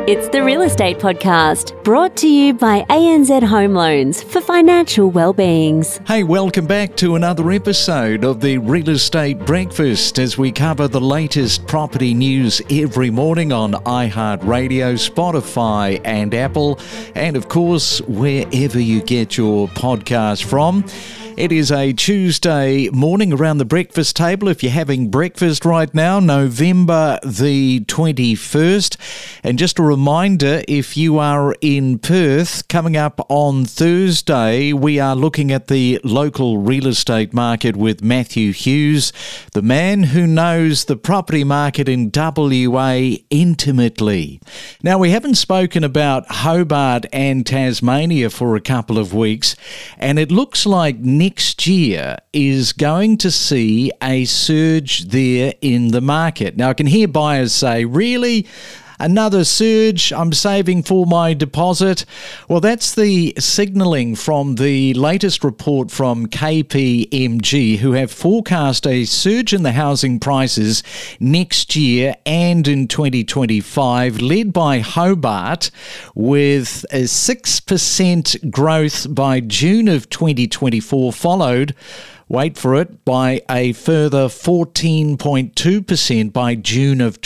It's the Real Estate Podcast, brought to you by ANZ Home Loans for financial well-beings. Hey, welcome back to another episode of the Real Estate Breakfast as we cover the latest property news every morning on iHeartRadio, Spotify and Apple, and of course, wherever you get your podcast from. It is a Tuesday morning around the breakfast table. If you're having breakfast right now, November the 21st. And just a reminder, if you are in Perth, coming up on Thursday, we are looking at the local real estate market with Matthew Hughes, the man who knows the property market in WA intimately. Now, we haven't spoken about Hobart and Tasmania for a couple of weeks, and it looks like next year is going to see a surge there in the market. Now, I can hear buyers say, really? Another surge? I'm saving for my deposit? Well, that's the signalling from the latest report from KPMG, who have forecast a surge in the housing prices next year and in 2025, led by Hobart, with a 6% growth by June of 2024, followed, wait for it, by a further 14.2% by June of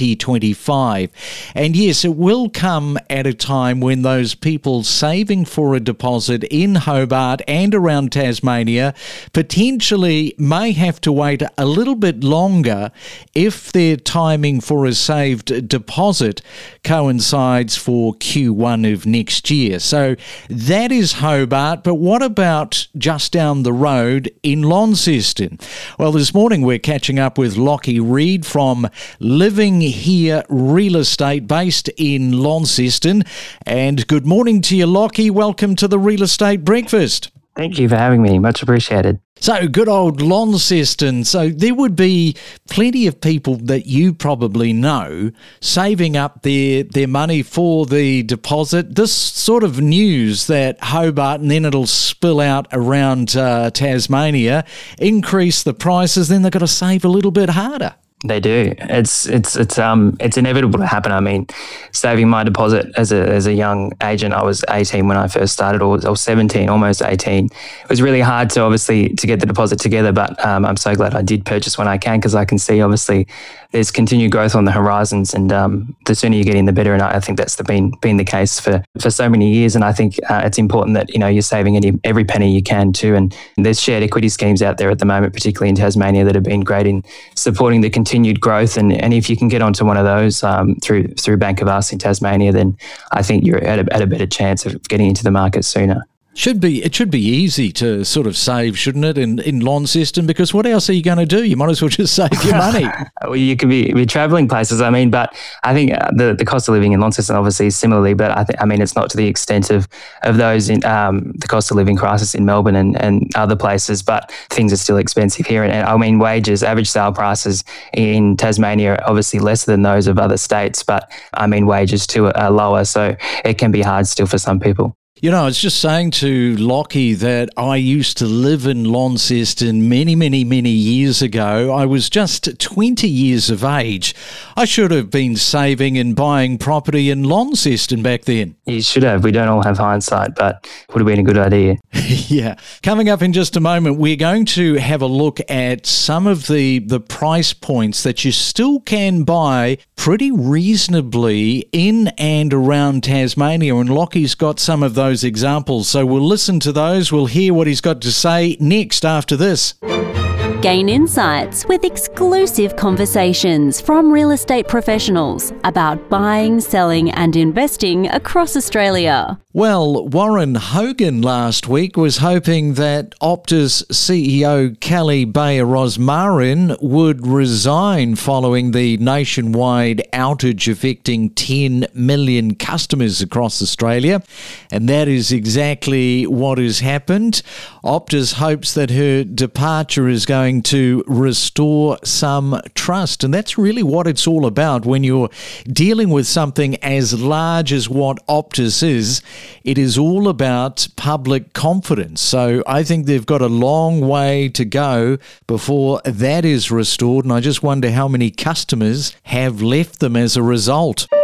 2025. And yes, it will come at a time when those people saving for a deposit in Hobart and around Tasmania potentially may have to wait a little bit longer if their timing for a saved deposit coincides for Q1 of next year. So that is Hobart, but what about just down the road in Launceston? Well, this morning we're catching up with Lockie Reid from Living Here Real Estate based in Launceston. And good morning to you, Lockie. Welcome to the Real Estate Breakfast. Thank you for having me. Much appreciated. So, good old Launceston. So, there would be plenty of people that you probably know saving up their money for the deposit. This sort of news that Hobart, and then it'll spill out around Tasmania, increase the prices, then they've got to save a little bit harder. They do. It's inevitable to happen. I mean, saving my deposit as a young agent, I was 18 when I first started, or 17, almost 18. It was really hard to get the deposit together, but I'm so glad I did purchase when I can, because I can see obviously there's continued growth on the horizons, and the sooner you get in, the better. And I think that's been the case for so many years. And I think it's important that you're saving every penny you can too. And there's shared equity schemes out there at the moment, particularly in Tasmania, that have been great in supporting the continued growth, and if you can get onto one of those through Bank of Us in Tasmania, then I think you're at a better chance of getting into the market sooner. It should be easy to sort of save, shouldn't it, in Launceston? Because what else are you going to do? You might as well just save your money. Well, you could be travelling places. I mean, but I think the cost of living in Launceston obviously is similarly, but I mean it's not to the extent of those in the cost of living crisis in Melbourne and other places. But things are still expensive here, and I mean average sale prices in Tasmania are obviously less than those of other states, but I mean wages too are lower, so it can be hard still for some people. I was just saying to Lockie that I used to live in Launceston many, many, many years ago. I was just 20 years of age. I should have been saving and buying property in Launceston back then. You should have. We don't all have hindsight, but it would have been a good idea. Yeah. Coming up in just a moment, we're going to have a look at some of the price points that you still can buy pretty reasonably in and around Tasmania. And Lockie's got some of those examples. So we'll listen to those. We'll hear what he's got to say next after this. Gain insights with exclusive conversations from real estate professionals about buying, selling and investing across Australia. Well, Warren Hogan last week was hoping that Optus CEO Kelly Bayer Rosmarin would resign following the nationwide outage affecting 10 million customers across Australia. And that is exactly what has happened. Optus hopes that her departure is going to restore some trust. And that's really what it's all about when you're dealing with something as large as what Optus is. It is all about public confidence. So I think they've got a long way to go before that is restored. And I just wonder how many customers have left them as a result.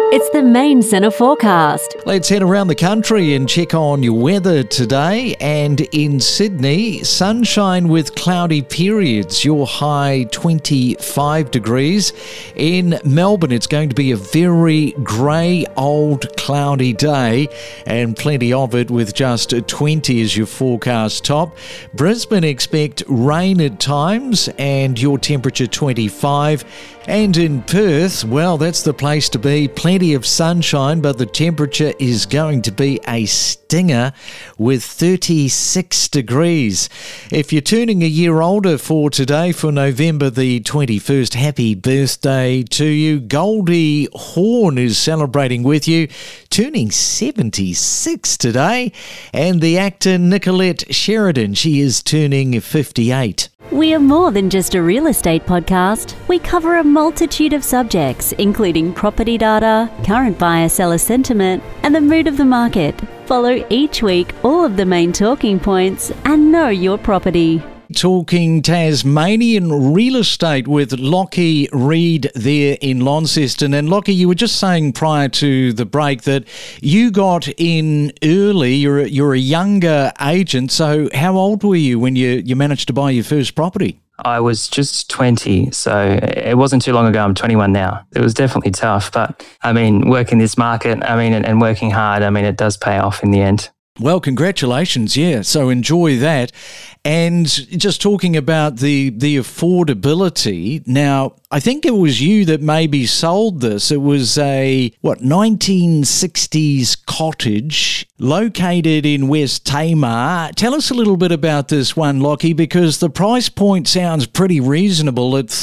It's the Main Centre forecast. Let's head around the country and check on your weather today. And in Sydney, sunshine with cloudy periods, your high 25 degrees. In Melbourne, it's going to be a very grey, old, cloudy day and plenty of it with just 20 as your forecast top. Brisbane, expect rain at times and your temperature 25. And in Perth, well, that's the place to be. Plenty of sunshine, but the temperature is going to be a stinger with 36 degrees. If you're turning a year older for today, for November the 21st, happy birthday to you. Goldie Hawn is celebrating with you, turning 76 today. And the actor Nicolette Sheridan, she is turning 58. We are more than just a real estate podcast. We cover a multitude of subjects, including property data, current buyer-seller sentiment, and the mood of the market. Follow each week all of the main talking points and know your property. Talking Tasmanian real estate with Lockie Reid there in Launceston. And Lockie, you were just saying prior to the break that you got in early. You're a younger agent. So how old were you when you managed to buy your first property? I was just 20, so it wasn't too long ago. I'm 21 now. It was definitely tough, but I mean, working this market, and working hard, it does pay off in the end. Well, congratulations, yeah. So enjoy that. And just talking about the affordability, now, I think it was you that maybe sold this. It was a, 1960s cottage located in West Tamar. Tell us a little bit about this one, Lockie, because the price point sounds pretty reasonable at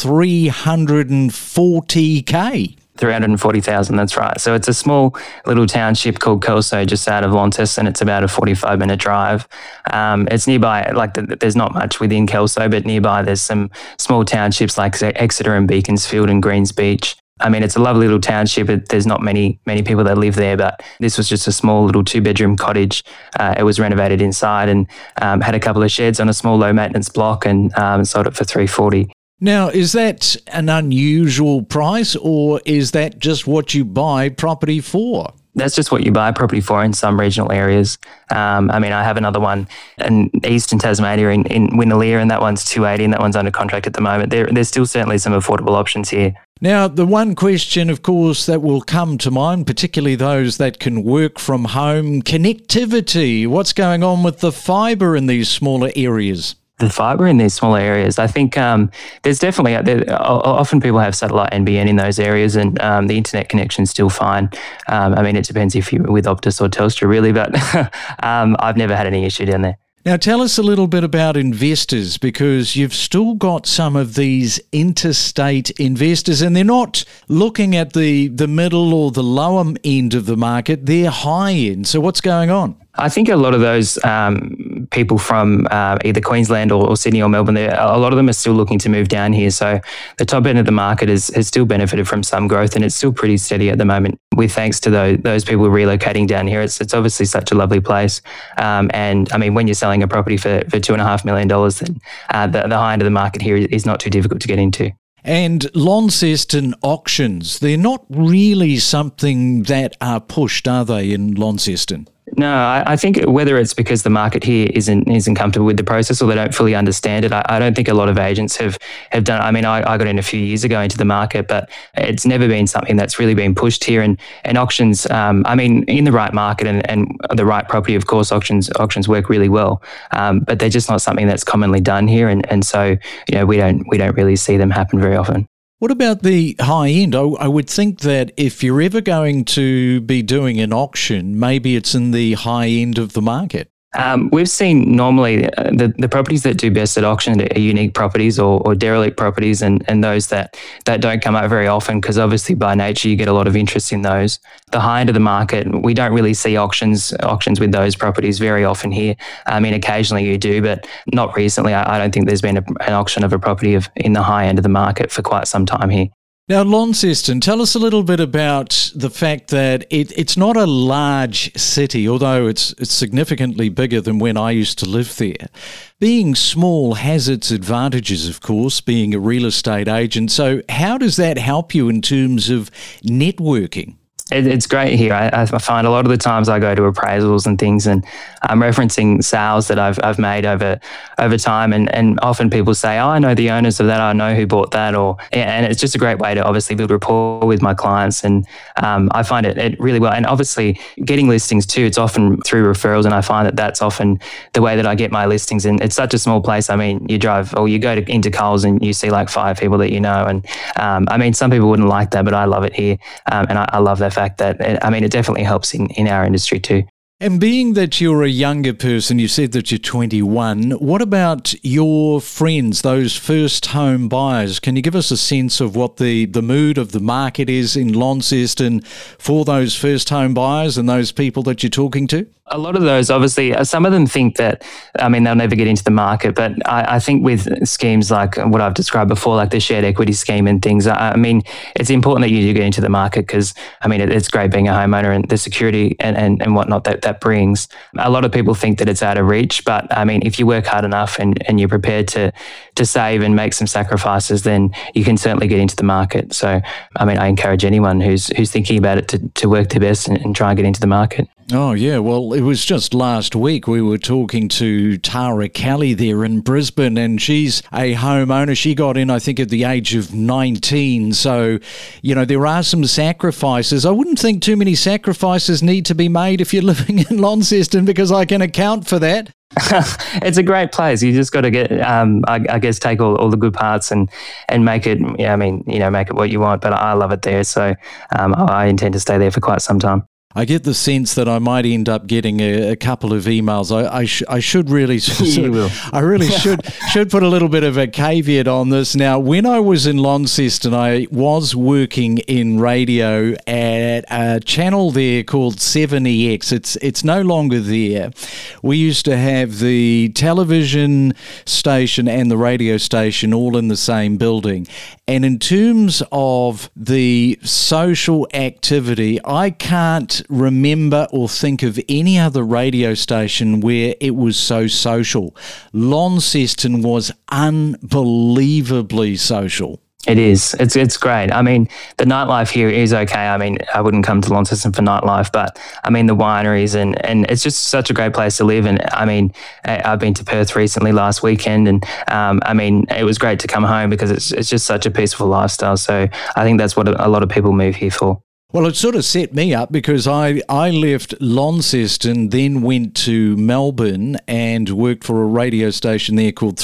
$340K. 340,000, that's right. So it's a small little township called Kelso, just out of Launceston. It's about a 45-minute drive. It's nearby, there's not much within Kelso, but nearby there's some small townships like Exeter and Beaconsfield and Greens Beach. It's a lovely little township. There's not many people that live there, but this was just a small little 2-bedroom cottage. It was renovated inside and had a couple of sheds on a small low-maintenance block and sold it for $340. Now, is that an unusual price or is that just what you buy property for? That's just what you buy property for in some regional areas. I have another one in eastern Tasmania in Winaleer, and that one's $280, and that one's under contract at the moment. There's still certainly some affordable options here. Now, the one question, of course, that will come to mind, particularly those that can work from home, connectivity. What's going on with the fibre in these smaller areas? The fibre in these smaller areas, I think there's definitely, often people have satellite NBN in those areas and the internet connection's still fine. It depends if you're with Optus or Telstra really, but I've never had any issue down there. Now, tell us a little bit about investors, because you've still got some of these interstate investors and they're not looking at the middle or the lower end of the market, they're high end. So what's going on? I think a lot of those people from either Queensland or Sydney or Melbourne, a lot of them are still looking to move down here. So the top end of the market has still benefited from some growth and it's still pretty steady at the moment. With thanks to those people relocating down here, it's obviously such a lovely place. When you're selling a property for $2.5 million, then the high end of the market here is not too difficult to get into. And Launceston auctions, they're not really something that are pushed, are they, in Launceston? No, I think whether it's because the market here isn't comfortable with the process or they don't fully understand it, I don't think a lot of agents have done. I got in a few years ago into the market, but it's never been something that's really been pushed here. And auctions, in the right market and the right property, of course, auctions work really well. But they're just not something that's commonly done here, and so we don't really see them happen very often. What about the high end? I would think that if you're ever going to be doing an auction, maybe it's in the high end of the market. We've seen normally the properties that do best at auction are unique properties or derelict properties and those that don't come up very often because obviously by nature you get a lot of interest in those. The high end of the market, we don't really see auctions with those properties very often here. Occasionally you do, but not recently. I don't think there's been an auction of a property in the high end of the market for quite some time here. Now, Launceston, tell us a little bit about the fact that it's not a large city, although it's significantly bigger than when I used to live there. Being small has its advantages, of course, being a real estate agent. So how does that help you in terms of networking? It's great here. I find a lot of the times I go to appraisals and things, and I'm referencing sales that I've made over time, and often people say, "Oh, I know the owners of that. I know who bought that," and it's just a great way to obviously build rapport with my clients, and I find it really well. And obviously, getting listings too, it's often through referrals, and I find that that's often the way that I get my listings. And it's such a small place. I mean, you drive or you go into Coles and you see like 5 people that you know, and I mean, some people wouldn't like that, but I love it here, and I love that fact that, it definitely helps in our industry too. And being that you're a younger person, you said that you're 21, what about your friends, those first home buyers? Can you give us a sense of what the mood of the market is in Launceston for those first home buyers and those people that you're talking to? A lot of those, obviously, some of them think that, they'll never get into the market. But I think with schemes like what I've described before, like the shared equity scheme and things, it's important that you do get into the market because, it's great being a homeowner and the security and whatnot that brings. A lot of people think that it's out of reach. But, if you work hard enough and you're prepared to save and make some sacrifices, then you can certainly get into the market. So, I encourage anyone who's thinking about it to work their best and try and get into the market. Oh, yeah. Well, it was just last week we were talking to Tara Kelly there in Brisbane, and she's a homeowner. She got in, I think, at the age of 19. So, there are some sacrifices. I wouldn't think too many sacrifices need to be made if you're living in Launceston, because I can account for that. It's a great place. You just got to get, I guess, take all the good parts and make it, make it what you want. But I love it there. So I intend to stay there for quite some time. I get the sense that I might end up getting a couple of emails. I should really, I really should put a little bit of a caveat on this. Now, when I was in Launceston, I was working in radio at a channel there called 7EX. It's no longer there. We used to have the television station and the radio station all in the same building. And in terms of the social activity, I can't remember or think of any other radio station where it was so social. Launceston was unbelievably social. It is. It's great. The nightlife here is okay. I wouldn't come to Launceston for nightlife, but the wineries and it's just such a great place to live. And I've been to Perth recently last weekend, and it was great to come home because it's just such a peaceful lifestyle. So I think that's what a lot of people move here for. Well, it sort of set me up because I left Launceston, then went to Melbourne and worked for a radio station there called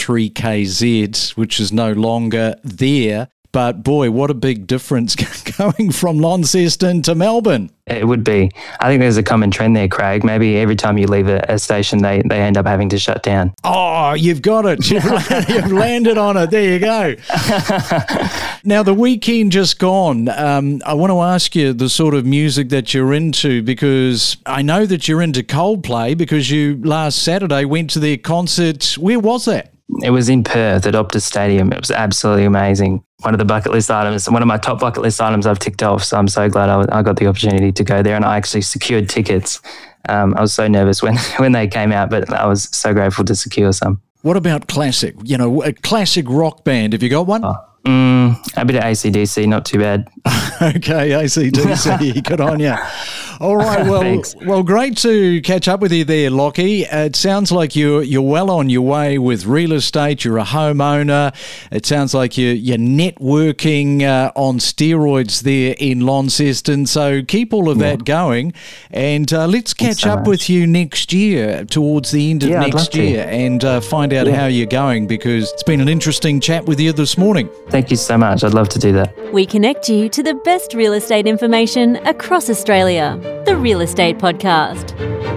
3KZ, which is no longer there. But boy, what a big difference going from Launceston to Melbourne. It would be. I think there's a common trend there, Craig. Maybe every time you leave a station, they end up having to shut down. Oh, you've got it. You've landed on it. There you go. Now, the weekend just gone, I want to ask you the sort of music that you're into, because I know that you're into Coldplay because you last Saturday went to their concert. Where was that? It was in Perth at Optus Stadium. It was absolutely amazing. One of the bucket list items, one of my top bucket list items I've ticked off. So I'm so glad I got the opportunity to go there, and I actually secured tickets. I was so nervous when they came out, but I was so grateful to secure some. What about classic? A classic rock band. Have you got one? A bit of AC/DC, not too bad. Okay, AC/DC, good on you. All right, well, great to catch up with you there, Lockie. It sounds like you're well on your way with real estate. You're a homeowner. It sounds like you're networking on steroids there in Launceston. So keep all of that going, and let's catch up with you next year, towards the end of next year, and find out how you're going, because it's been an interesting chat with you this morning. Thank you so much. I'd love to do that. We connect you to the best real estate information across Australia. The Real Estate Podcast.